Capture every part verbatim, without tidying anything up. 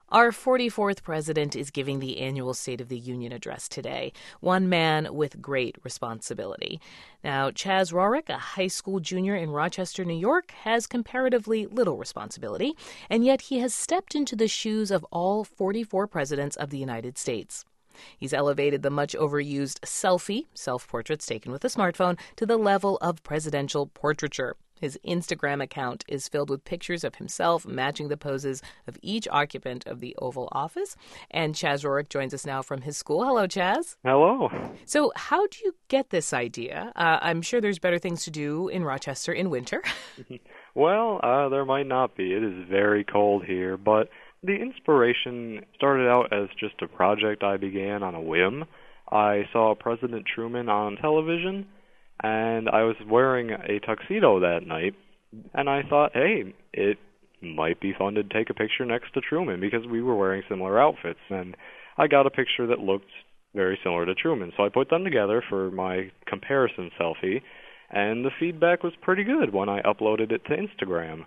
Our forty-fourth president is giving the annual State of the Union address today, one man with great responsibility. Now, Chaz Rorick, a high school junior in Rochester, New York, has comparatively little responsibility, and yet he has stepped into the shoes of all forty-four presidents of the United States. He's elevated the much overused selfie, self-portraits taken with a smartphone, to the level of presidential portraiture. His Instagram account is filled with pictures of himself matching the poses of each occupant of the Oval Office. And Chaz Rorick joins us now from his school. Hello, Chaz. Hello. So how do you get this idea? Uh, I'm sure there's better things to do in Rochester in winter. Well, uh, there might not be. It is very cold here, but the inspiration started out as just a project I began on a whim. I saw President Truman on television, and I was wearing a tuxedo that night, and I thought, hey, it might be fun to take a picture next to Truman because we were wearing similar outfits, and I got a picture that looked very similar to Truman. So I put them together for my comparison selfie, and the feedback was pretty good when I uploaded it to Instagram.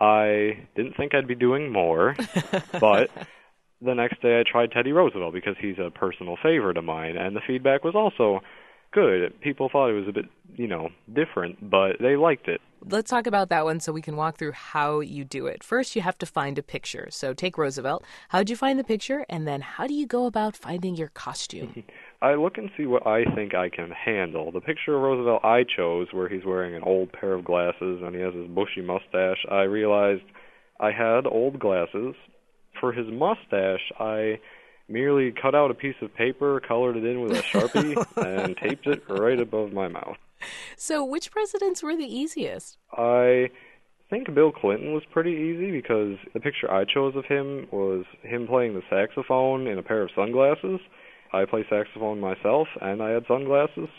I didn't think I'd be doing more, but the next day I tried Teddy Roosevelt because he's a personal favorite of mine, and the feedback was also good. People thought it was a bit, you know, different, but they liked it. Let's talk about that one so we can walk through how you do it. First, you have to find a picture. So take Roosevelt. How'd you find the picture? And then how do you go about finding your costume? I look and see what I think I can handle. The picture of Roosevelt I chose, where he's wearing an old pair of glasses and he has his bushy mustache, I realized I had old glasses. For his mustache, I merely cut out a piece of paper, colored it in with a Sharpie, and taped it right above my mouth. So which presidents were the easiest? I think Bill Clinton was pretty easy because the picture I chose of him was him playing the saxophone in a pair of sunglasses. I play saxophone myself, and I had sunglasses.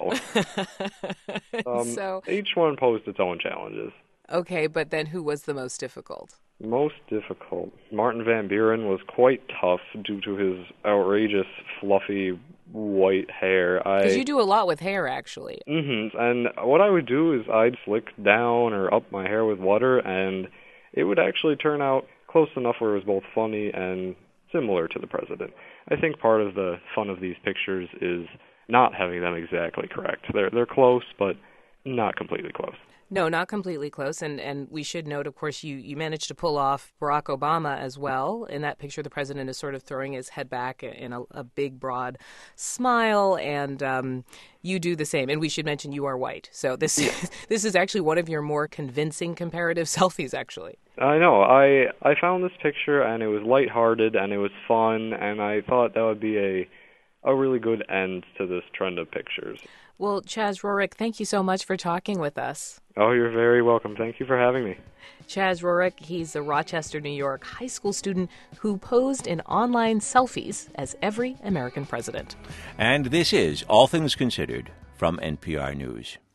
um, so each one posed its own challenges. Okay, but then who was the most difficult? Most difficult. Martin Van Buren was quite tough due to his outrageous, fluffy, white hair. Because you do a lot with hair, actually. Mm-hmm. And what I would do is I'd slick down or up my hair with water, and it would actually turn out close enough where it was both funny and similar to the president. I think part of the fun of these pictures is not having them exactly correct. They're they're close, but not completely close. No, not completely close. And and we should note, of course, you, you managed to pull off Barack Obama as well. In that picture, the president is sort of throwing his head back in a, a big, broad smile, and um, you do the same. And we should mention you are white. So this, yeah. this is actually one of your more convincing comparative selfies, actually. I know. I, I found this picture, and it was lighthearted, and it was fun, and I thought that would be a a really good end to this trend of pictures. Well, Chaz Rorick, thank you so much for talking with us. Oh, you're very welcome. Thank you for having me. Chaz Rorick, he's a Rochester, New York high school student who posed in online selfies as every American president. And this is All Things Considered from N P R News.